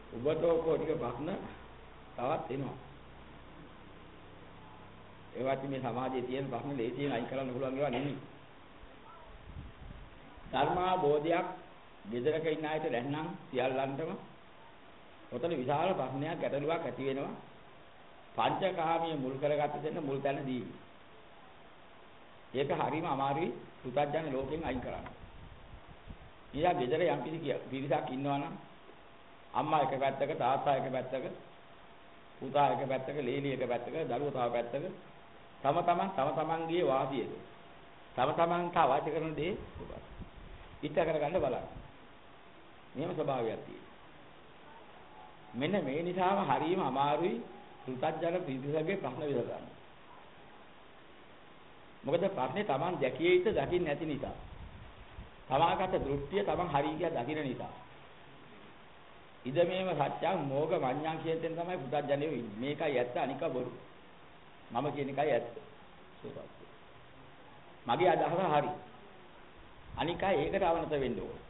ඔබට ඔකෝටික ප්‍රශ්න තවත් එනවා. ඒවත් මේ සමාජයේ තියෙන ප්‍රශ්න ලේසියෙන් අයින් කරන්න පුළුවන් ඒවා නෙමෙයි. ධර්මාබෝධයක් දෙදරක ඉන්න අයට දැන්නම් සියල්ලන්ටම ඔතන විශාල ප්‍රශ්නයක් ගැටලුවක් ඇති වෙනවා. පංචකාමයේ මුල් කරගත්ත දෙන්න මුල් තැන දීවි. ඒක හරීම අමාරුයි පුතත්ජන ලෝකෙන් අයින් කරන්න. ඊයා ගෙදර යම් කිසි පිරිසක් ඉන්නවා නම් අම්මා එක පැත්තක තාත්තා එක පැත්තක පුතා එක පැත්තක ලේලි එක පැත්තක දරුවෝ තව පැත්තක තම තමන්ගේ වාසියද තම තමන්ට අවශ්‍ය කරන දේ ඉෂ්ට කරගන්න බලන්න. මේව ස්වභාවයක් තියෙනවා. මෙන්න මේ නිසාම හරීම අමාරුයි පුතත්ජන පිරිසගේ ප්‍රශ්න විසඳන්න. මොකද ප්‍රශ්නේ Taman දැකිය යුතු දකින්න නැති නිසා. තමාගත දෘෂ්ටිය Taman හරියට දකින්න නිසා. ඉදමේම සත්‍යං මෝග මඤ්ඤං කියන තැන තමයි පුතත්ජනයෝ ඉන්නේ. මේකයි ඇත්ත අනික බොරු. මම කියන එකයි ඇත්ත. මගේ අදහස හරි. අනිකයි ඒකට අවනත වෙන්න ඕන.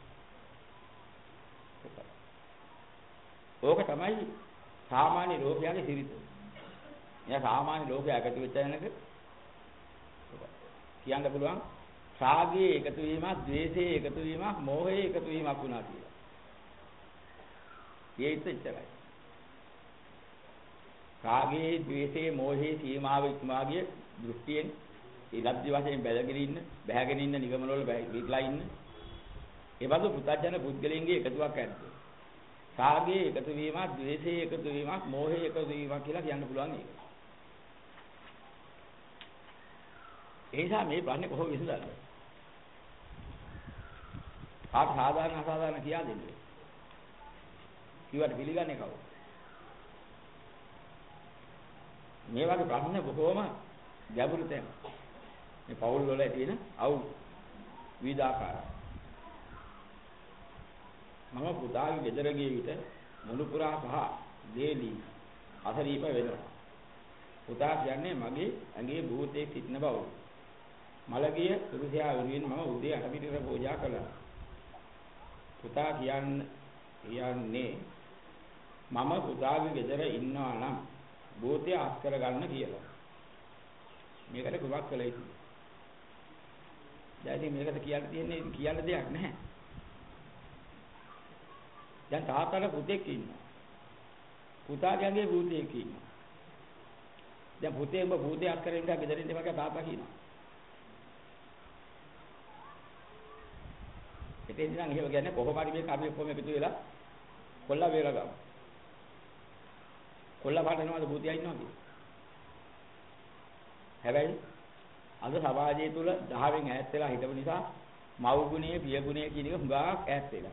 ඕක තමයි සාමාන්‍ය ලෝකයාගේ සිරිත. එයා සාමාන්‍ය ලෝකයා එකතු වෙච්ච තැනක කියන්න පුළුවන් රාගයේ එකතු වීමක්, ද්වේෂයේ එකතු වීමක්, මෝහයේ එකතු වීමක් වුණා කියලා. ඒත් එච්චරයි. රාගයේ, ද්වේෂයේ, මෝහයේ සීමාව ඉක්මවාගේ දෘෂ්ටියෙන් ඉලබ්ධි වශයෙන් බැහැගෙන ඉන්න නිගමන වල බැහැලා ඉන්න. ඒ බඳු පුතත්ජන පුද්ගලයන්ගේ එකතුවක් ඇද්ද. රාගයේ එකතු වීමක්, ද්වේෂයේ එකතු වීමක්, මෝහයේ එකතු වීමක් කියලා කියන්න පුළුවන් ඒක. ඒ නිසා මේ ප්‍රශ්නේ කොහොම විසඳන්නේ? කාට සාධාරණ අසාධාරණ කියා දෙන්නේ? කිව්වට පිළිගන්නේ කවුද? මේ වගේ ප්‍රශ්න බොහෝම ගැඹුරු තැන්. මේ පෞල් වල තියෙන අවුල් විවිධාකාරයි. මම පුතාගේ ගෙදර ගිය විට මුළු පුරා පහ දේලි අසරීප වෙනවා. පුතා කියන්නේ මගේ ඇඟේ භූතයෙක් සිටින බව. මලගිය පුරුෂයා වෙනුවෙන් මම උදේ 8 පිටර පූජා කළා. පුතා කියන්නේ මම පුතාගේ ගෙදර ඉන්නවා නම් භූතය අස් කරගන්න කියලා. මේකට කුමක් කළ යුතුද? දැන් මේකට කියන්න දෙයක් නැහැ. දැන් තාත්තට පුතෙක් ඉන්නවා. පුතාගේ භූතයෙක් ඉන්නවා. දැන් පුතේ උඹ භූතය අස් කරගෙන ඉඳලා ගෙදරින් දෙමක තාත්තා කියනවා. එතෙන් ඉඳන් එහෙම කියන්නේ කොහොම හරි මේ කර්මයේ කොහොම එකතු වෙලා කොල්ලා වේලා ගමු. කොල්ලා පාටනවාද භූතයා ඉන්නවා කියන්නේ. හැබැයි අද සමාජය තුල 10න් ඈත් වෙලා හිටපු නිසා මව් ගුණයේ පිය ගුණයේ කියන එක හුඟක් ඈත් වෙලා.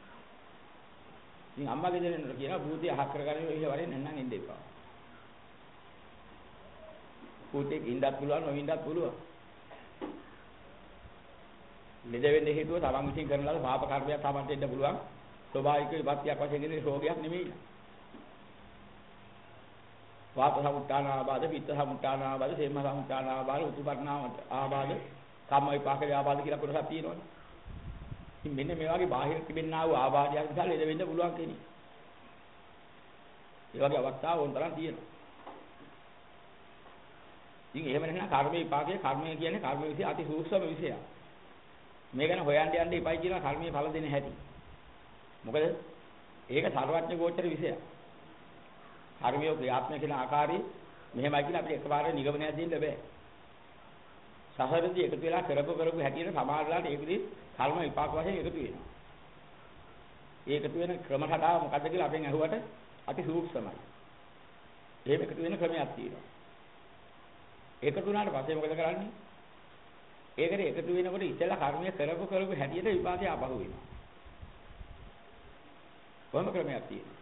ඉතින් අම්මා ගෙදරින් කියනවා භූතය අහක් කරගන්න ඉන්න වරේ නැන්නම් ඉන්න එපා. භූතෙක් ඉන්නත් පුළුවන් නොඉන්නත් පුළුවන්. ලෙඩ වෙන්න හේතුව තමන් විසින් කරන ලද පාප කර්මයක් තමන්ට දෙන්න පුළුවන්. ස්වභාවික විපත්තියක් වශයෙන් ඉන්නේ රෝගයක් නෙමෙයි. වාත සමුත්තාන ආබාධ, පිත්ත සමුත්තාන ආබාධ, සේම සමුත්තාන ආබාධ, උතුපර්ණා ආබාධ, කම්ම විපාක ආබාධ කියලා කොටසක් තියෙනවනේ. ඉතින් මෙන්න මේ වගේ බාහිර තිබෙනා වූ ආබාධයක් නිසා ලෙඩ වෙන්න පුළුවන් කෙනෙක්. ඒ වගේ අවස්ථා වොන්තරම් තියෙනවා. ඉතින් එහෙම නැත්නම් කර්ම විපාකයේ කර්මය කියන්නේ කර්ම විශ්ය අති සූක්ෂම විෂයක්. මේ ගැන හොයන්න යන්න එපයි කියලා කර්මයේ ඵල දෙන හැටි. මොකද ඒක සර්වඥ ගෝචර විෂයක්. කර්මිය ක්‍රියාත්මක කරන ආකාරي මෙහෙමයි කියලා අපිට එකපාරට නිගමනයක් දෙන්න බෑ. සසරදී එකතු වෙලා කරපු හැටියට සමාජලාට ඒකදී කර්ම විපාක වශයෙන් එකතු වෙනවා. ඒ එකතු වෙන ක්‍රම කතාව මොකද්ද කියලා අපෙන් අහුවට අති සූක්ෂමයි. එහෙම එකතු වෙන ක්‍රමයක් තියෙනවා. එකතු වුණාට පස්සේ මොකද කරන්නේ? ඒකට එකතු වෙනකොට ඉතලා කර්මය කරපු හැටියට විපාකය ආපහු වෙනවා. කොහොම ක්‍රමයක් තියෙනවා.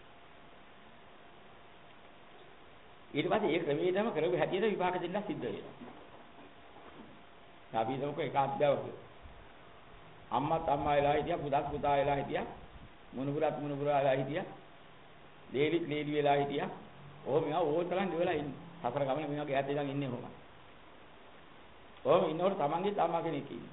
ඊට පස්සේ ඒ ක්‍රමයටම කරපු හැටියට විපාක දෙන්න සිද්ධ වෙනවා. අපි හිතමුක එක අධ්‍යාපක. අම්මා වෙලා හිටියා, පුතා වෙලා හිටියා, මුණුබුරා වෙලා හිටියා, ලේලි වෙලා හිටියා. ඔහොම මේවා ඕතරම් දෙවලා ඉන්නේ. සතර ගමන මේ වගේ ඈත ඉඳන් ඉන්නේ කොහොමද? ඔහොම ඉන්නකොට තමන්ගේ තාමා කෙනෙක් ඉන්නේ.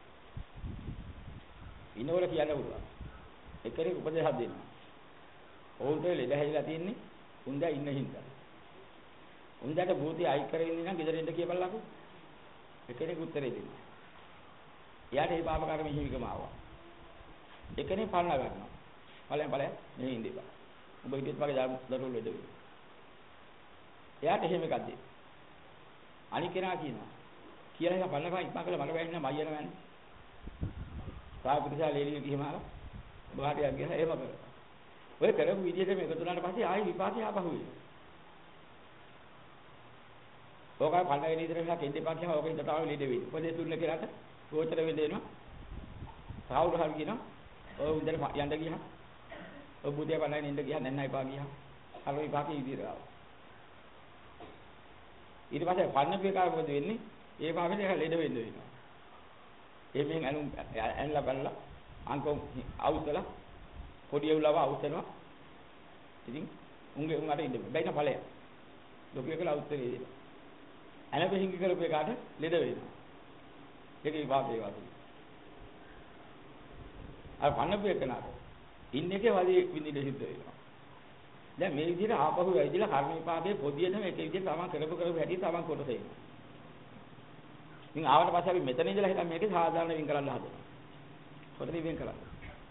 ඉන්නකොට කියන්න පුළුවන්. එක්කෙනෙක් උපදේශයක් දෙනවා. ඕන්ට ලෙඩ හැදිලා තියෙන්නේ උන්දා ඉන්න හින්දා. උන්දාට භූතය අයික් කරගෙන ඉන්න නම් ගෙදර ඉන්න කියපල්ලාකෝ. එකෙනෙක් උත්තරේ දෙන්නේ. එයාට මේ පාප කර්ම හිමිකම ආවා. එකෙනෙක් පන්න ගන්නවා. ඵලයන් මෙහෙ ඉඳිපා. ඔබ හිටියත් වගේ දරුවෝ ලෙඩ වෙනවා. එයාට එහෙම එකක් දෙන්න. අනික කෙනා කියනවා. කියලා එක පන්නකම ඉක්මන් කළා මට බැහැ නෑ මයියන මන්නේ. සාපෘතිසා ලේලිය ගිහිම ආවා. බාහිරයක් ගිහලා එහෙම කරා. ඔය කරපු විදිහටම එකතු වුණාට පස්සේ ආයි විපාකේ ආපහු වෙනවා. ඕකයි පන්නගෙන ඉඳලා කෙන්දේ පාකියම ඕකෙන් දතාව ලීඩ වෙන්නේ. පොදේ තුන්න කියලාට ගෝචර වෙදෙනවා. සාවුරු හරි කියනවා. ඔය උන්දර යන්න ගියා. ඔය බුදියා පන්නගෙන ඉඳ ගියා නැන්නයි පා ගියා. අර විපාකේ ඉදිරියට ආවා. ඊට පස්සේ පන්නපු එකා මොකද වෙන්නේ? ඒ පාපෙට ඒක ලෙඩ වෙන්න වෙනවා. එමෙන් ඇනලා බලලා අංකෝ අවුස්සලා පොඩි එවුලව අවුස්සනවා. ඉතින් උන්ගේ උන් අර ඉන්න බැයින ඵලය. ලොකු එකලා අවුස්සලේ දෙනවා. ඇනපෙහිඟි කරපු එකාට ලෙඩ වෙනවා. ඒකේ විපාකේ වගේ. අර පන්නපු එකනට ඉන්න එකේ වදී විඳින්න සිද්ධ වෙනවා. දැන් මේ විදිහට ආපහු ඇවිදලා කර්ම විපාකයේ පොදියටම එක විදිහට තමන් කරපු හැටි තමන් කොටස එනවා. ඉතින් ආවට පස්සේ අපි මෙතන ඉඳලා හිතන් මේකේ සාධාරණ වින් කරන්න හදනවා. කොතනින් වින් කරන්නේ?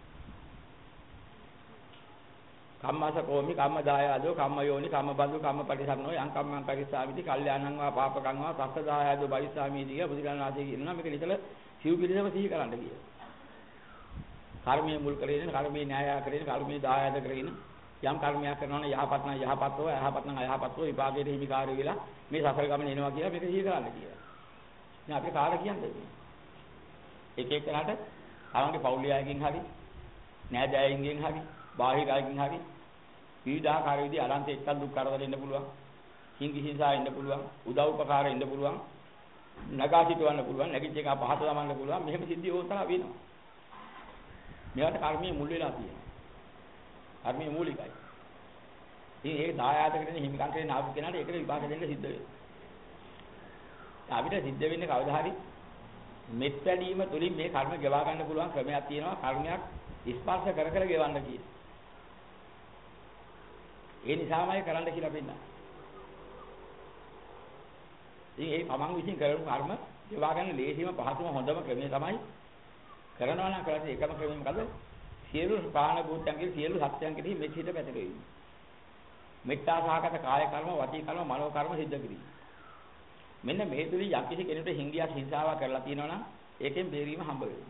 කම්මස කෝමි කම්ම දායාදෝ කම්ම යෝනි කම්ම බඳු කම්ම පටිසන්නෝ යං කම්මං පරිස්සාමිති කල්යාණං වා පාපකං වා පස්ස දායාදෝ පරිස්සාමීති කිය බුදුරණාහි කියනවා මේක නිතර සිව් පිළිසම සිහි කරන්න කියලා. කර්මයේ මුල් කරගෙන කර්මයේ න්‍යාය කරගෙන කර්මයේ දායාද කරගෙන යම් කර්මයක් කරනවා නම් යහපත් නම් යහපත්ව අයහපත් නම් අයහපත්ව විපාකයේ හිමිකාරය වෙලා මේ සසර ගමන එනවා කියලා මේක සිහි කරන්න කියලා. දැන් අපි කාට කියන්නේ? එක එකනට තමන්ගේ පෞලිය අයකින් හරි නෑදෑයින්ගෙන් හරි බාහිර අයකින් හරි විවිධාකාර විදි අලන්ත එක්ක දුක් කරදර ඉන්න පුළුවන්. හිංගිහිසා ඉන්න පුළුවන්. උදව් උපකාර ඉන්න පුළුවන්. නගා සිටවන්න පුළුවන්. නැගිච්ච එක පහත දමන්න පුළුවන්. මෙහෙම සිද්ධි ඕතරා වෙනවා. මේවට කර්මයේ මුල් වෙලා තියෙනවා. කර්මයේ මූලිකයි. ඉතින් ඒක දායාද කරගෙන හිමිකම් කරගෙන ආපු කෙනාට ඒකට විපාක දෙන්න සිද්ධ වෙනවා. අපිට සිද්ධ වෙන්නේ කවදා හරි මෙත් වැඩිම තුලින් මේ කර්ම ගෙවා ගන්න පුළුවන් ක්‍රමයක් තියෙනවා. කර්මයක් ස්පර්ශ කර කර ගෙවන්න කියන. ඒ නිසාමයි කරන්න කියලා පෙන්නනවා. ඉතින් ඒ තමන් විසින් කරන කර්ම ගෙවා ගන්න ලේසිම පහසුම හොඳම ක්‍රමය තමයි කරනවා නම් කරන්නේ එකම ක්‍රමය මොකද? සියලු ප්‍රාණ භූතයන්ගේ සියලු සත්‍යයන් කෙරෙහි මෙත් හිත පැතිරෙයි. මෙත්තා සහගත කාය කර්ම, වාචික කර්ම, මනෝ කර්ම සිද්ධ කිරීම. මෙන්න මේ තුලින් යම්කිසි කෙනෙකුට හිංගියක් හිංසාවක් කරලා තියෙනවා නම් ඒකෙන් බේරීම හම්බ වෙනවා.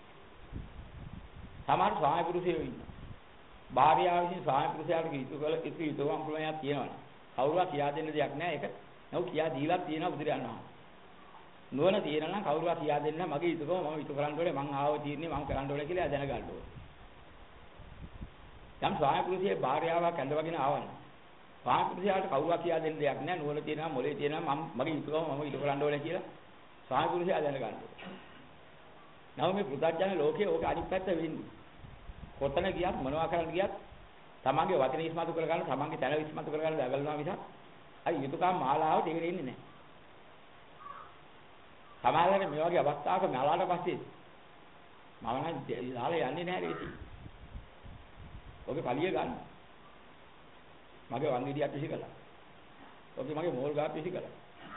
සමහර ස්වාමි පුරුෂයෝ ඉන්නවා. භාර්යාව විසින් ස්වාමි පුරුෂයාට යුතුයකම් ක්‍රමයක් තියෙනවා. කවුරුවත් කියා දෙන්න දෙයක් නැහැ ඒක. නෝ කියා දීලා තියෙනවා බුදුරජාණන් වහන්සේ. නුවණ තියෙනවා නම් කවුරුවත් කියා දෙන්න මගේ යුතුයකම මම යුතු කරන්න ඕනේ මං ආව තීරණේ මං කරන්න ඕනේ කියලා දැනගන්න ඕනේ. යම් ස්වාමි පුරුෂයේ භාර්යාවක් ඇඳවගෙන ආවනම් ස්වාමි පුරුෂයාට කවුරුවත් කියා දෙන්න දෙයක් නැහැ. නුවණ තියෙනවා මොලේ තියෙනවා මගේ යුතුයකම මම යුතු කරන්න ඕනේ කියලා ස්වාමි පුරුෂයා දැනගන්න ඕනේ. නව මේ පුදජන ලෝකයේ ඕක අනිත් පැත්ත වෙන්නේ. කොතන ගියත් මොනවා කරන්න ගියත් තමන්ගේ වචනේ ඉස්මතු කර ගන්න තමන්ගේ තැන ඉස්මතු කර ගන්න දඟලනවා මිසක් අයි යුතුයකම් මාලාවට ඉගෙනෙන්නේ නැහැ. සමහරවිට මේ වගේ අවස්ථාවක මලාට පස්සේ මම නම් දාලා යන්නේ නැහැ රේසි. ඔගේ පළිය ගන්න. මගේ වංගෙඩියක් පිසි කළා. ඔගේ මගේ මෝල් ගාප් පිසි කළා.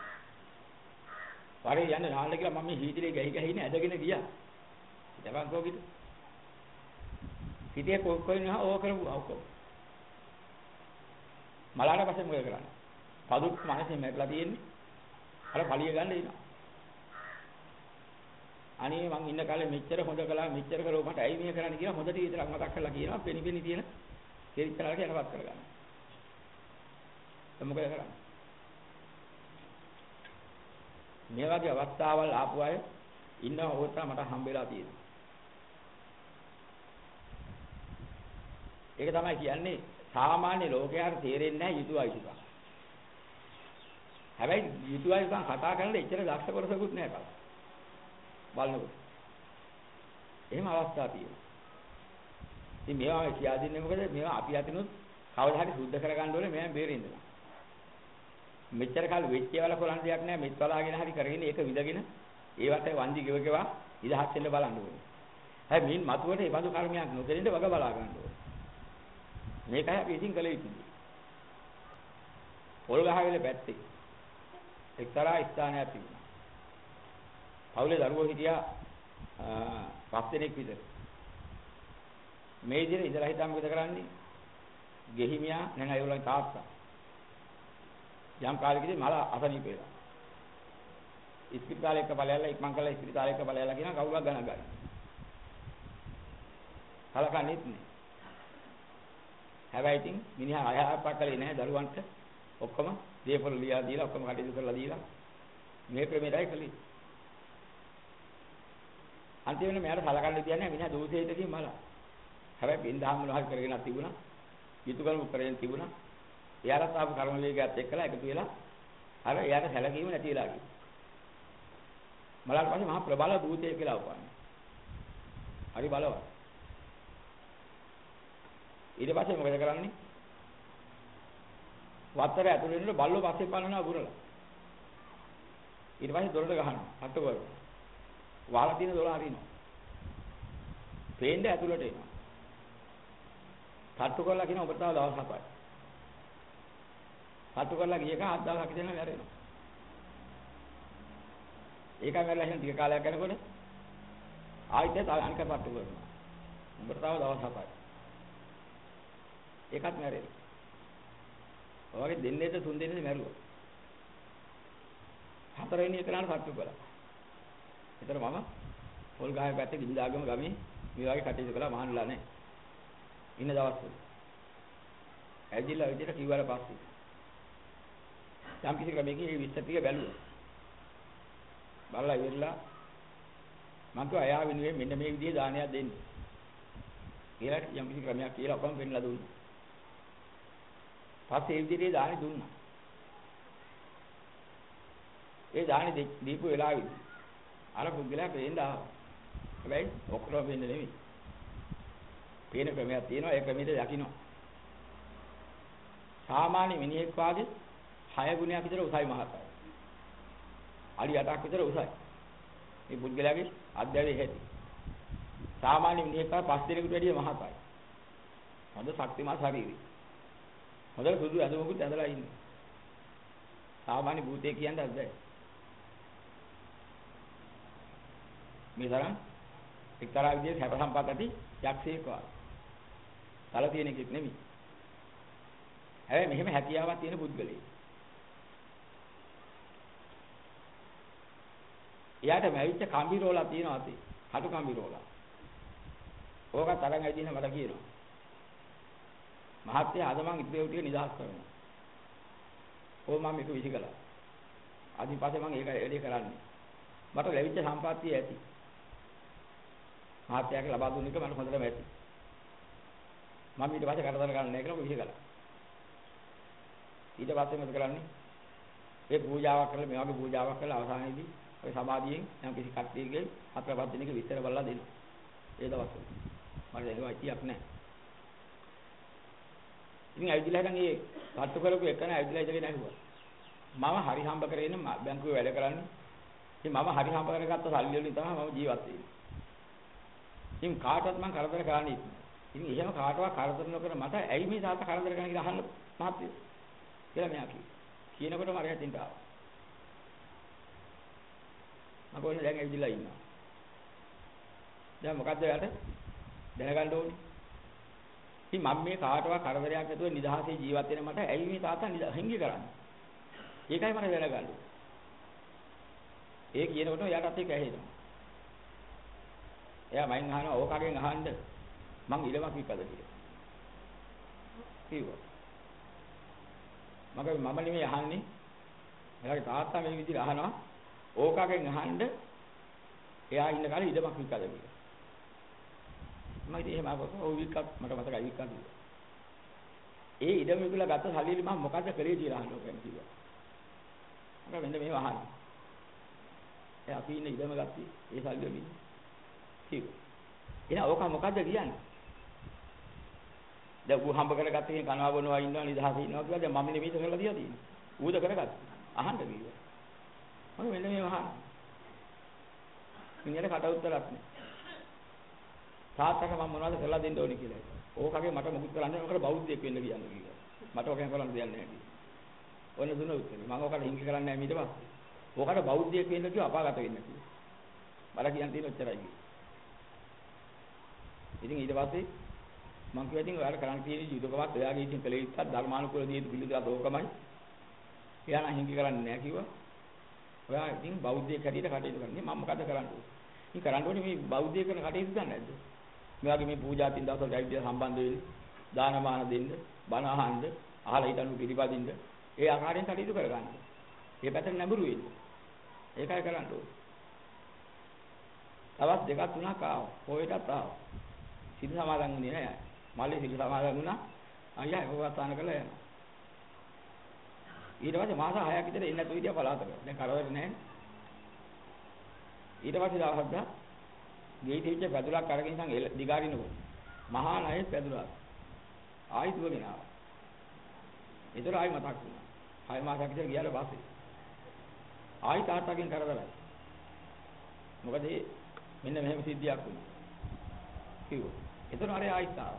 පාරේ යන්නේ නාන්න කියලා මම මේ හීතිලේ ගහි ඉන්නේ ඇදගෙන ගියා. ඉතවන් කෝකිට. හිතේ කොයින් ඕක කරපුවා ඔක්කොම. මලාට පස්සේ මොකද කරන්නේ? පදුත් මනසේ මැරලා තියෙන්නේ. අර පළිය ගන්න එනවා. අනේ මං ඉන්න කාලේ මෙච්චර හොඳ කළා මෙච්චර කරෝ මට ඇයි මේ කරන්න කියලා හොඳට විතරක් මතක් කරලා කියනවා පෙනිපෙනි තියෙන තේරිච්චලාට යනවත් කරගන්න. මොකද කරන්නේ? මේ වගේ අවස්ථාවල් ආපු අය ඉන්නව ඕක මට හම්බෙලා තියෙනවා. ඒක තමයි කියන්නේ සාමාන්‍ය ලෝකයාට තේරෙන්නේ නැහැ යුතුයයිසුකම්. හැබැයි යුතුයයිසුකම් කතා කරන්න එච්චර දක්ෂ කොටසකුත් නැහැ කල. බලනකොට. එහෙම අවස්ථා තියෙනවා. ඉතින් මේවා කියා දෙන්නේ මොකද? මේවා අපි අතිනුත් කවදා හරි සුද්ධ කරගන්න ඕනේ මෙයන් බේරෙන්න. මෙච්චර කාල වෙච්ච ඒවල කොලන් දෙයක් නැහැ මෙත් බලාගෙන හරි කරගෙන ඒක විදගෙන ඒවට වන්දි ගෙවගෙවා ඉදහස් වෙන්න බලන්න ඕනේ. හැබැයි මින් මතුවට ඒ බඳු කර්මයක් නොකරින්ද වග බලා ගන්න ඕනේ. මේකයි අපි ඉතින් කළ යුතුයි. පොල් ගහවිල පැත්තේ එක්තරා ස්ථානයක් තිබුණා. පවුලේ දරුවෝ හිටියා 5 දෙනෙක් විතර. මේ විදිහට ඉඳලා හිටාම මොකද කරන්නේ? ගෙහිමියා නැණ ඒගොල්ලන්ගේ තාත්තා. යම් කාලෙකදී මල අසනීප වෙලා. ඉස්පිරිතාලේ එක බලයල්ලා ඉක්මන් කළා ඉස්පිරිතාලේ එක බලයල්ලා කියන කවුරුවක් ගණන් ගන්න. කලකන්නේත් නෑ. හැබැයි ඉතින් මිනිහා අයහපත් කළේ නැහැ දරුවන්ට. ඔක්කොම දේපොළ ලියා දීලා ඔක්කොම කටයුතු කරලා දීලා මේ ක්‍රමයටයි කළේ. අන්තිමට මෙයාට සලකන්න කියන්නේ මිනිහා දෝෂයටකින් මල. හැබැයි බින්දහම් මොනවා හරි කරගෙන තිබුණා. යුතුයකම් කරගෙන තිබුණා. එයාට ආපු කර්ම වේගයත් එක්කලා එකතු වෙලා අර එයාට සැලකීම නැති වෙලා ගියා. මලට පස්සේ මහා ප්‍රබල භූතය කියලා උපන්නේ. හරි බලවත්. ඊට පස්සේ මොකද කරන්නේ? වත්තර ඇතුළේ ඉන්න බල්ලෝ පස්සේ පන්නනවා බුරලා. ඊට පස්සේ දොරට ගහනවා. අත කරනවා. වහලා තියෙන දොර අරිනවා. පේන්න ඇතුළට එනවා. තට්ටු කරලා කියන ඔබට තව දවස් 7යි. තට්ටු කරලා ගියක 7 දවසක් ඉඳන් මැරෙනවා. ඒකම වෙලා එහෙනම් ටික කාලයක් යනකොට ආයෙත් තව අනික තට්ටු කරනවා. ඔබට තව දවස් 7යි. ඒකත් මැරෙනවා. ඔයගේ දෙන්නේට 3 දෙනෙක් මැරුවා. 4 වෙනි එකනට තට්ටු කළා. ඒතර මම පොල් ගහේ පැත්තේ ගින්දාගම ගමේ මේ වගේ කටයුතු කළා මහන්නලා නැහැ. ඉන්න දවස්වල. ඇවිදලා විදිහට කිව්වට පස්සේ යම් කිසි ක්‍රමයකින් මේ විස්තර ටික බැලුවා. බලලා ඉවරලා මම කිව්වා අයා වෙනුවෙන් මෙන්න මේ විදිහේ දානයක් දෙන්න. කියලා යම් කිසි ක්‍රමයක් කියලා ඔක්කොම පෙන්නලා දුන්නා. පස්සේ ඒ විදිහේ දානි දුන්නා. ඒ දානි දීපු වෙලාවෙදී අර පුද්ගලයා පේන්න ආවා. හැබැයි ඔක්කොම වෙන්නේ නෙමෙයි. පේන ක්‍රමයක් තියෙනවා ඒ ක්‍රමෙට දකින්න. සාමාන්‍ය මිනිහෙක් වාගේ 6 ගුණයක් විතර උසයි මහතයි. අඩි 8ක් විතර උසයි. මේ පුද්ගලයාගේ අධ්‍යයනයේ හැටි. සාමාන්‍ය මිනිහෙක් වාගේ 5 දිනකට වැඩිය මහතයි. හොඳ ශක්තිමත් ශරීරය. හොඳට සුදු ඇඳුමකුත් ඇඳලා ඉන්නේ. සාමාන්‍ය භූතේ කියන්නේ බෑ. මේ තරම් එක්තරා විදිහේ සැප සම්පත් ඇති යක්ෂයෙක් වගේ. තල තියෙන එකෙක් නෙමෙයි. හැබැයි මෙහෙම හැකියාවක් තියෙන පුද්ගලයෙක්. එයාට මැවිච්ච කම්බි රෝලක් තියෙනවා අතේ. කටු කම්බි රෝලක්. ඕකත් අරන් ඇවිදින්න මට කියනවා. මහත්තයා අද මං ඉතිරේ උටිය නිදහස් කරනවා. ඕ මම මේක විසිකලා. අදින් පස්සේ මං ඒක එඩේ කරන්නේ. මට ලැබිච්ච සම්පත්තිය ඇති. මහත්තයාගේ ලබා දුන්න එක මට හොඳටම ඇති. මම ඊට පස්සේ කරදර ගන්න නැහැ කියලා විසිකලා. ඊට පස්සේ මොකද කරන්නේ? ඒ පූජාවක් කරලා මේ වගේ පූජාවක් කරලා අවසානයේදී ඔය සමාධියෙන් යම් කිසි කට්ටියගේ 4-5 දිනක විස්තර බලලා දෙනවා. ඒ දවස්වල. මට ඒකයි තියක් නැහැ. ඉතින් ඇවිදලා හිටන් ඒ කට්ටු කරපු එකන ඇවිදලා ඉඳගෙන ඇහුවා. මම හරි හම්බ කරගෙන බැංකුවේ වැඩ කරන්නේ. ඉතින් මම හරි හම්බ කරගත්ත සල්ලි වලින් තමයි මම ජීවත් වෙන්නේ. ඉතින් කාටවත් මම කරදර කරන්නේ නැහැ. ඉතින් එහෙම කාටවත් කරදර නොකර මට ඇයි මේ තාත්තා කරදර කරන්නේ කියලා අහන්න මහත්තයෝ. කියලා මෙයා කිව්වා. කියනකොට මම රැහැටින්ට ආවා. මම කොහොමද දැන් ඇවිදලා ඉන්නවා. දැන් මොකද්ද යාට දැනගන්න ඕනේ. ඉතින් මම මේ කාටවත් කරදරයක් නැතුව නිදහසේ ජීවත් වෙන මට ඇයි මේ තාත්තා හිංගි කරන්නේ? ඒකයි මට දැනගන්න ඕනේ. ඒ කියනකොට යාටත් ඒක ඇහෙනවා. එයා මයින් අහනවා ඕකගෙන් අහන්න මං ඉලමක් විකද කියලා. කිව්වා. මම නෙමෙයි අහන්නේ. එයාගේ තාත්තා මේ විදිහට අහනවා ඕකගෙන් අහන්න එයා ඉන්න කාලේ ඉලමක් විකද කියලා. මම ඉතින් එහෙම ආවොත් ඔව් විකත් මට මතකයි විකත්. ඒ ඉඩම විකුලා ගත්ත සල්ලි මම මොකද කරේ කියලා අහනවා කියන කිව්වා. මම මෙන්න මේව අහන්නේ. එයා අපි ඉන්න ඉඩම ගත්තී ඒ සල්ලි වලින්. කිව්වා. එහෙනම් ඕක මොකද්ද කියන්නේ? දැන් ඌ හම්බ කරගත්ත කෙනෙක් කනවා බොනවා ඉන්නවා නිදහසේ ඉන්නවා කියලා දැන් මම නෙමෙයිද කරලා තියලා තියෙන්නේ. ඌද කරගත්තා. අහන්න කිව්වා. මම මෙන්න මේව අහන්න. මිනිහට කට උත්තරක් නෑ. තාත්තට මම මොනවද කරලා දෙන්න ඕනේ කියලා. ඕකගේ මට මොකුත් කරන්න ඕකට බෞද්ධයෙක් වෙන්න කියන්නේ කිව්වා. මට ඕකෙන් කරන්න දෙයක් නැහැ කිව්වා. ඔන්න දුන්න උත්තරේ. මම ඕකට හිංගි කරන්නේ නැහැ ඊට පස්සේ. ඕකට බෞද්ධයෙක් වෙන්න කිව්වා අපාගත වෙන්න කිව්වා. මට කියන්න තියෙන ඔච්චරයි කිව්වා. ඉතින් ඊට පස්සේ මම කිව්වා ඉතින් ඔයාලා කරන්න තියෙන යුදකමත් ඔයාගේ ඉතින් කලේ ඉස්සත් ධර්මානුකූල දේ පිළිදලා ඕකමයි. එයා නම් හිංගි කරන්නේ නැහැ කිව්වා. ඔයා ඉතින් බෞද්ධයෙක් හැටියට කටයුතු කරන්නේ මම මොකද කරන්නේ? ඉතින් කරන්න ඕනේ මේ බෞද්ධයෙක් කරන කටයුතු දන්නේ නැද්ද? මේ වගේ මේ පූජා තින් දවසට ඇවිත් සම්බන්ධ වෙන්න, දානමාන දෙන්න, බණ අහන්න, අහලා හිටන්නු පිළිපදින්න, ඒ ආකාරයෙන් කටයුතු කරගන්න. ඒ පැත්තට නැඹුරු වෙන්න. ඒකයි කරන්න ඕනේ. තවත් දෙකක් තුනක් ආවා. කොහෙටත් ආවා. සිල් සමාදන් වුණේ නැහැ. මල්ලේ සිල් සමාදන් වුණා. අයියා ඒකවත්තාන කළා යනවා. ඊට පස්සේ මාස 6ක් විතර එන්නේ නැතුව හිටියා පළාතක. දැන් කරදර නැහැ. ඊට පස්සේ දවසක් ගා ගේටි විච්ච පැදුරක් අරගෙන ඉඳන් දිගාරිනකො මහා ණයෙත් පැදුරක් ආයි දුවගෙන ආවා. ඒතර ආයි මතක් වුණා. 6 මාසයක් විතර ගියාට පස්සේ ආයි තාත්තගෙන් කරදරයි. මොකද මෙන්න මෙහෙම සිද්ධියක් වුණා. කිව්වා. ඒතර ආරේ ආයිත් ආවා.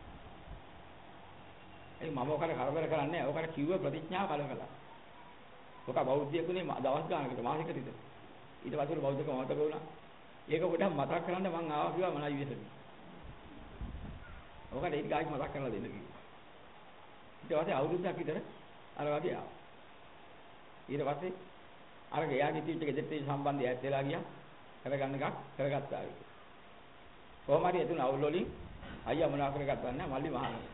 ඒ මම ඔකට කරදර කරන්නේ නැහැ. ඔකට කිව්ව ප්‍රතිඥාව කල කළා. ඔක බෞද්ධයෙකුනේ දවස් ගානකට මාසෙකට විතර. ඊට පස්සේ බෞද්ධකම මතක වුණා. ඒක පොඩ්ඩක් මතක් කරන්න මං ආවා කිව්වා මනයි විසෙන්නේ. ඔකට ඒක ගායික් මතක් කරලා දෙන්න කිව්වා. ඊට පස්සේ අවුරුද්දක් විතර අර වගේ ආවා. ඊට පස්සේ අර ගයාගේ තීච්ච ගෙදරට සම්බන්ධය ඈත් වෙලා ගියා. කරගන්න එකක් කරගත්තා ඒක. කොහොම හරි එතුණ අවුල් වලින් අයියා මොනවා කරගත්තා නැහැ මල්ලි මහානේ.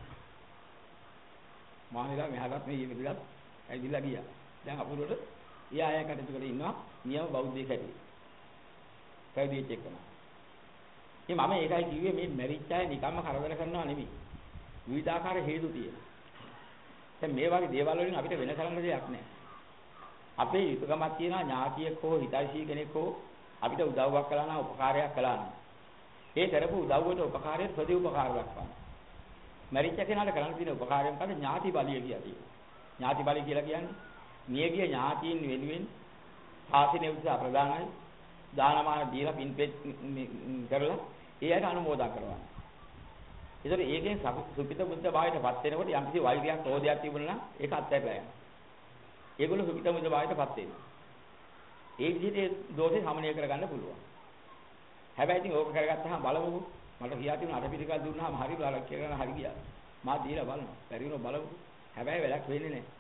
මහානේලා මෙහාටත් මේ ඊවිලත් ඇවිල්ලා ගියා. දැන් අපුරට ඊ ආයෙ කටයුතු කරලා ඉන්නවා නියම බෞද්ධයෙක් හැටියට. පැවිදිච්ච එකම. ඉතින් මම ඒකයි කිව්වේ මේ මැරිච්ච අය නිකම්ම කරදර කරනවා නෙමෙයි. විවිධාකාර හේතු තියෙනවා. දැන් මේ වගේ දේවල් වලින් අපිට වෙන කරන්න දෙයක් නැහැ. අපේ යුතුයකමක් තියෙනවා ඥාතියෙක් හෝ හිතයිසී කෙනෙක් හෝ අපිට උදව්වක් කළා නම් උපකාරයක් කළා නම්. ඒ කරපු උදව්වට උපකාරයට ප්‍රතිඋපකාර දක්වනවා. මැරිච්ච කෙනාට කරන්න තියෙන උපකාරය මොකද? ඥාති බලිය කියලා කියනවා. ඥාති බලිය කියලා කියන්නේ මියගිය ඥාතීන් වෙනුවෙන් ආසනෙ උදෙසා ප්‍රදානයි දානමාන දීලා පින්පෙත් කරලා ඒ අයට අනුමෝදන් කරනවා. ඒතර ඒකෙන් සුපිත බුද්ධ භාවයටපත් වෙනකොට යම්කිසි වෛරයක් රෝධයක් තිබුණා නම් ඒක අත්හැරලා යනවා. ඒගොල්ලෝ සුපිත බුද්ධ භාවයටපත් වෙනවා. ඒ විදිහට දෝෂේ සමනය කරගන්න පුළුවන්. හැබැයි ඉතින් ඕක කරගත්තාම බලමුකෝ මට කියා තිබුණ අර පිටිකල් දුන්නාම හරි බලක් කියලා හරි ගියා. මා දීලා බලනවා. පරිණෝ බලමු. හැබැයි වැඩක් වෙන්නේ නැහැ.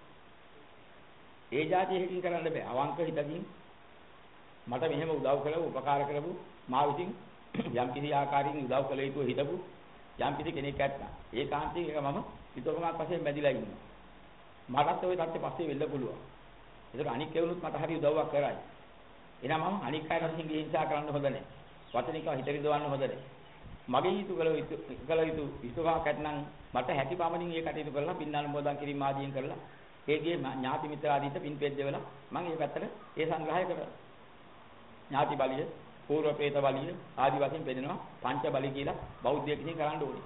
ඒ જાතිය හිතින් කරන්න බෑ. අවංක හිතකින් මට මෙහෙම උදව් කළා උපකාර කරපු මා විසින් යම් කිසි ආකාරයකින් උදව් කළ යුතු හිතපු යම් කිසි කෙනෙක් ඇත්නම් ඒ කාන්තික එක මම හිතවමක් පස්සේ බැඳිලා ඉන්නවා. මටත් ওই තත්ත්වෙ පස්සේ වෙන්න පුළුවන්. ඒකට අනික් කෙවුනුත් මට හරි උදව්වක් කරයි. එහෙනම් මම අනික් අයට හිංසා කරන්න හොඳ නැහැ. වචනිකව හිත රිදවන්න හොඳ නැහැ. මගේ යුතු කළ යුතු විශ්වාසයක් ඇත්නම් මට හැකි බමනින් ඒ කටයුතු කරලා පින්නාන මොදන් කිරීම ආදීන් කරලා ඒගේ ඥාති මිත්‍ර ආදීන්ට පින්පෙත් දෙවලා මම ඒ පැත්තට ඒ සංග්‍රහය කරනවා. ඥාති බලිය, පූර්ව ප්‍රේත බලිය ආදී වශයෙන් බෙදෙනවා. පංච බලි කියලා බෞද්ධයෙක් ඉතින් කරන්න ඕනේ.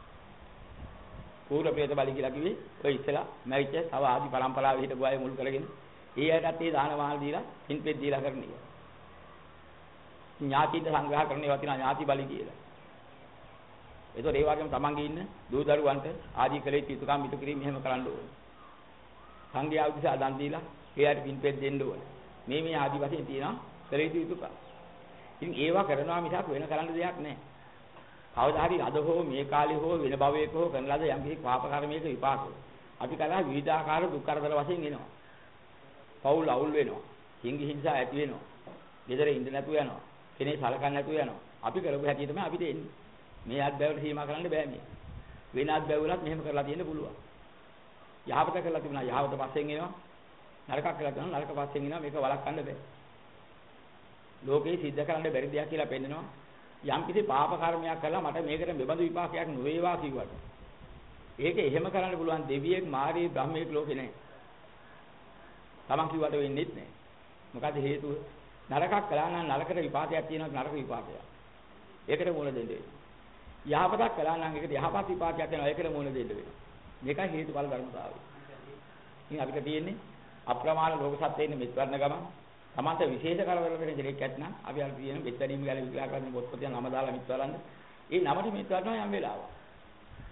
පූර්ව ප්‍රේත බලි කියලා කිව්වේ ඔය ඉස්සලා මැරිච්ච තව ආදි පරම්පරාවේ හිටපු අය මුල් කරගෙන ඒ අයටත් ඒ දාන මාල් දීලා පින්පෙත් දීලා කරන එක. ඥාතිද සංග්‍රහ කරන ඒවා තියෙනවා ඥාති බලි කියලා. ඒතකොට ඒ වගේම තමන්ගේ ඉන්න දූ දරුවන්ට ආදී කලේ යුතුයකම් ඉටු කිරීම එහෙම කරන්න ඕනේ. සංඝයා උදෙසා දන් දීලා ඒ අයට පින්පෙත් දෙන්න ඕනේ. මේ ආදී වශයෙන් තියෙනවා කලේ යුතුයකම්. ඉතින් ඒවා කරනවා මිසක් වෙන කරන්න දෙයක් නැහැ. කවදා හරි අද හෝ මේ කාලේ හෝ වෙන භවයක හෝ කරන ලද යම් කිසි පාප කර්මයක විපාකය. අපි කරා විවිධාකාර දුක් කරදර වශයෙන් එනවා. පෞල් අවුල් වෙනවා. හිංගි හිංසා ඇති වෙනවා. ගෙදර ඉඳ නැතුව යනවා. කෙනේ සලකන්නේ නැතුව යනවා. අපි කරපු හැටි තමයි අපිට එන්නේ. මේ ආත් බැවුවට සීමා කරන්න බෑ මේ. වෙනාත් බැවුලත් මෙහෙම කරලා තියෙන්න පුළුවන්. යහපත කරලා තිබුණා යහපත පස්සෙන් එනවා. නරකක් කරලා තිබුණා නරක පස්සෙන් එනවා. මේක වළක්වන්න බෑ. ලෝකේ සිද්ධ කරන්න බැරි දෙයක් කියලා පෙන්නනවා. යම් කිසි පාප කර්මයක් කළා මට මේකට මෙබඳු විපාකයක් නොවේවා කිව්වට. ඒක එහෙම කරන්න පුළුවන් දෙවියෙක් මාරේ බ්‍රහ්මයෙක් ලෝකේ නැහැ. Taman කිව්වට වෙන්නේ නැහැ. මොකද හේතුව? නරකක් කළා නම් නරකට විපාකයක් තියෙනවා නරක විපාකයක්. ඒකට මුල දෙන්නේ. යහපතක් කළා නම් ඒකට යහපත් විපාකයක් වෙනවා ඒකට මුල දෙන්න වෙනවා. මේකයි හේතුඵල ධර්මතාවය. ඉතින් අපිට තියෙන්නේ අප්‍රමාණ ලෝක සත්‍යයේ මෙත්වර්ණ ගමන් තමන්ට විශේෂ කරවල වෙන දෙයක් ඇත්නම් අපි අර කියන මෙත්තරීම ගැන විග්‍රහ කරන පොත්පතේ නම දාලා මිත්වරන්න. ඒ නමට මිත්වරනවා යම් වෙලාවක්.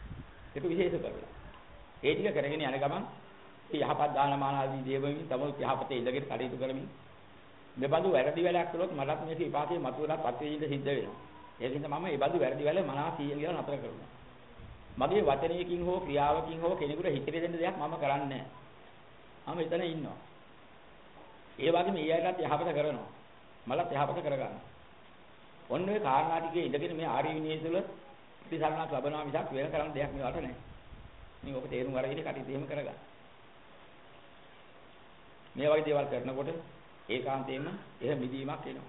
ඒක විශේෂ කරලා. ඒ ටික කරගෙන යන ගමන් යහපත් දානමාන ආදී දේවමින් තමයි යහපතේ ඉඳගෙන කටයුතු කරමින් මෙබඳු වැරදි වැඩක් කළොත් මටත් මේක විපාකේ මතුවලා පත්වෙන්න සිද්ධ වෙනවා. ඒකින්ද මම මේ බඳු වැරදි වැඩ මනස සිහියෙන් කියලා නතර කරනවා. මගේ වචනයකින් හෝ ක්‍රියාවකින් හෝ කෙනෙකුට හිතේ දෙන්න දෙයක් මම කරන්නේ නැහැ. මම එතන ඉන්නවා. ඒ වගේම ඊයටත් යහපත කරනවා. මලත් යහපත කරගන්නවා. ඔන්න ඔය කාරණා ටිකේ ඉඳගෙන මේ ආර්ය විනය තුළ ප්‍රතිසරණක් ලබනවා මිසක් වෙන කරන්න දෙයක් මේවට නැහැ. මේ ඔක තේරුම් අරගෙන කටයුතු එහෙම කරගන්න. මේ වගේ දේවල් කරනකොට ඒකාන්තයෙන්ම එහෙම මිදීමක් එනවා.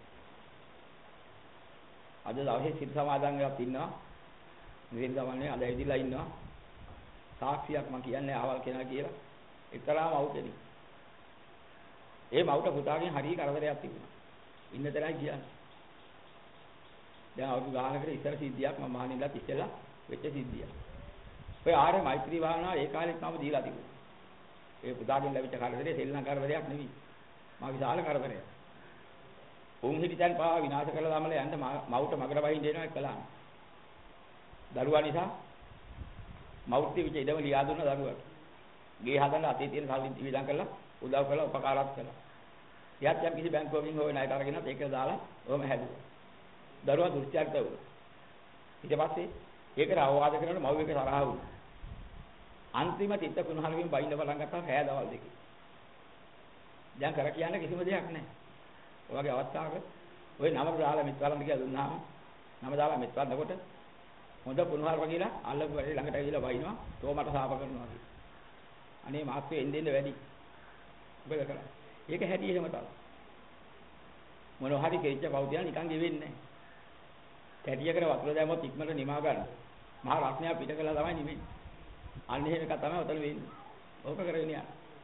අද දවසේ සිත සමාදන් වෙලා ඉන්නවා. මෙහෙන් ගමන්නේ අද ඇවිදලා ඉන්නවා. සාක්ෂියක් මම කියන්නේ ආවල් කෙනා කියලා. එක්තරාම අවු කෙනෙක්. ඒ මවුට පුතාගෙන් හරිය කරදරයක් තිබුණා. ඉන්න තරයි කියන්නේ. දැන් අවුරුදු ගානකට ඉස්සර සිද්ධියක් මම මහණින්ලත් ඉස්සෙල්ලා වෙච්ච සිද්ධියක්. ඔය ආර්ය මෛත්‍රී භාවනාව ඒ කාලෙත් මම දීලා තිබුණා. ඒ පුතාගෙන් ලැබිච්ච කරදරේ සෙල්ලම් කරදරයක් නෙවෙයි. මා විශාල කරදරයක්. උන් හිටියන් පාවා විනාශ කරලා දාමල යන්න මවුට මගර වහින්න එනවා කළා. දරුවා නිසා මවුත් විච ඉඩම ලියා දුන්න දරුවාට. ගේ හදන්න අතේ තියෙන සල්ලි විදන් කරලා උදව් කරලා උපකාරات කළා. එයාත් යම් කිසි බැංකුවකින් හොය ණයට අරගෙනත් ඒක දාලා ඔහම හැදුවා. දරුවා දුර්චරිත වුණා. ඊට පස්සේ ඒකට අවවාද කරනකොට මව් එක තරහ වුණා. අන්තිම තිත්ත කුණහලකින් බයින්න පටන් ගත්තා රෑ දවල් දෙකේ. දැන් කර කියන්න කිසිම දෙයක් නැහැ. ඔය වගේ අවස්ථාවක ඔය නම දාලා මෙත් වලඳ කියලා දුන්නාම නම දාලා මෙත් වලඳකොට හොඳ කුණහල් වගේලා අල්ලපු වැඩි ළඟට ඇවිල්ලා වයින්නවා. තෝ මට සාප කරනවා කියලා. අනේ මාස්ටර් එන්න වැඩි. ඔබ කරා. ඒක හැටි එහෙම තමයි. මොනවා හරි කෙච්ච පෞතිය නිකන් ගෙවෙන්නේ නැහැ. කැටියකට වතුර දැම්මොත් ඉක්මනට නිමා ගන්න. මහා රත්නය පිට කළා තමයි නිවෙන්නේ. අන්න එහෙම එක තමයි උතන වෙන්නේ. ඕක කරගෙන යන්න.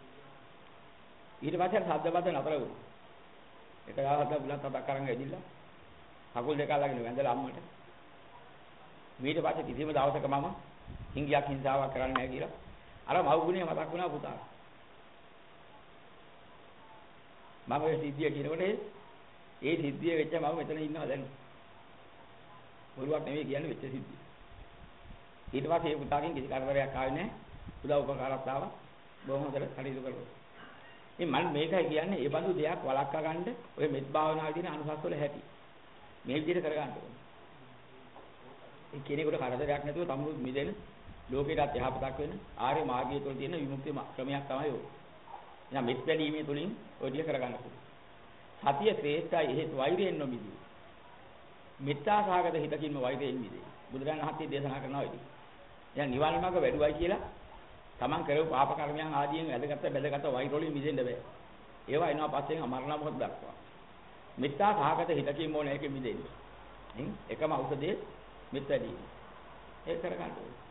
ඊට පස්සේ ශබ්ද බද්ද නතර වුණා. එක දවසක් බුලත් අතක් අරන් ඇවිදilla. කකුල් දෙක අල්ලගෙන වැඳලා අම්මට. ඊට පස්සේ කිසිම දවසක මම හිංගියක් හිංසාවක් කරන්නේ නැහැ කියලා. අර මව්ගුණේ මතක් වුණා පුතා. මම ඒ සිද්ධිය කියනකොට ඒ සිද්ධිය වෙච්ච මම මෙතන ඉන්නවා දැන්. බොරුවක් නෙවෙයි කියන්නේ වෙච්ච සිද්ධිය. ඊට පස්සේ ඒ පුතාගෙන් කිසි කරදරයක් ආවේ නැහැ. උදව් උපකාරات ආවා. බොහොම හොඳට කටයුතු කළා. ඉතින් මම මේකයි කියන්නේ මේ බඳු දෙයක් වළක්වා ගන්න ඔය මෙත් භාවනාවේ තියෙන අනුසස් වල හැටි. මේ විදිහට කර ගන්න ඕනේ. ඒ කෙනෙකුට කරදරයක් නැතුව තමුණු මිදෙන ලෝකේටත් යහපතක් වෙන ආර්ය මාර්ගය තුළ තියෙන විමුක්තිය ක්‍රමයක් තමයි ඕක. එහෙනම් මෙත් බැලීමේ තුලින් ඔය ටික කර ගන්න පුළුවන්. සතිය ශ්‍රේෂ්ඨයි හේතු වෛරයෙන් නොමිදී. මෙත්තා සාගත හිතකින්ම වෛරයෙන් මිදේ. බුදුරජාණන් වහන්සේ දේශනා කරනවා ඉතින්. දැන් නිවන් මාර්ග වැඩුවයි කියලා තමන් කරව පාප කර්මයන් ආදීන් වැදගත් වෛර වලින් මිදෙන්න බෑ. ඒවා එනවා පස්සෙන් මරණ මොහොත දක්වා. මෙත්තා සාගත හිතකින්ම ඕනේ ඒකෙ මිදෙන්න. එකම ඖෂධයේ මෙත් වැඩි. ඒක කර ගන්න ඕනේ.